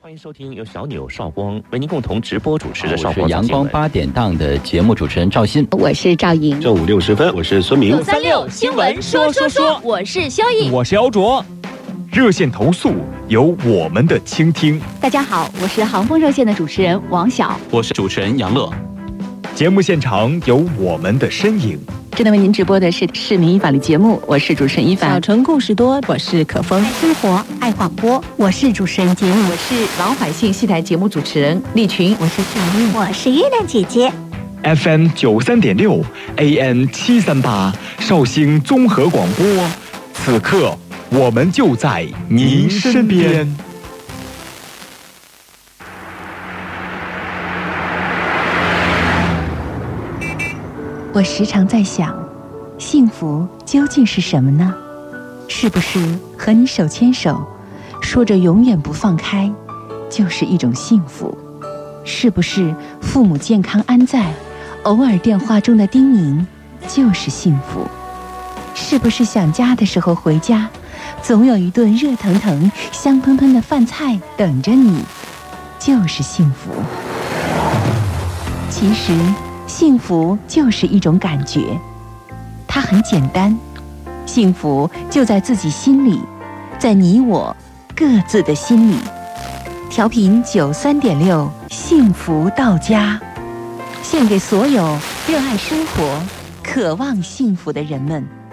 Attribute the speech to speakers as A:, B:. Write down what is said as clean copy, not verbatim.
A: 欢迎收听由小纽少光为您共同直播主持的少光。
B: 我是阳光8点档的节目主持人赵鑫，
C: 我是赵莹。
D: 正午6时分，我是孙明。
E: 936新闻说，我是萧逸，
F: 我是姚卓。热线投诉有我们的倾听。
C: 大家好，我是航风热线的主持人王晓，
B: 我是主持人杨乐。
F: 节目现场有我们的身影。
C: 正在为您直播的是市民法律节目，我是主持人一凡。
E: 小城故事多，我是可风。
G: 爱生活，爱广播，我是主持人杰米。
H: 我是老百姓戏台节目主持人丽群。
G: 我是小丽，
I: 我是月亮姐姐。
F: FM 93.6 AM 738绍兴综合广播，此刻我们就在您身边。
G: 我时常在想，幸福究竟是什么呢？是不是和你手牵手，说着永远不放开，就是一种幸福？是不是父母健康安在，偶尔电话中的叮咛就是幸福？是不是想家的时候回家，总有一顿热腾腾、香喷喷的饭菜等着你，就是幸福？其实幸福就是一种感觉，它很简单，幸福就在自己心里，在你我各自的心里。调频93.6，幸福到家，献给所有热爱生活、渴望幸福的人们。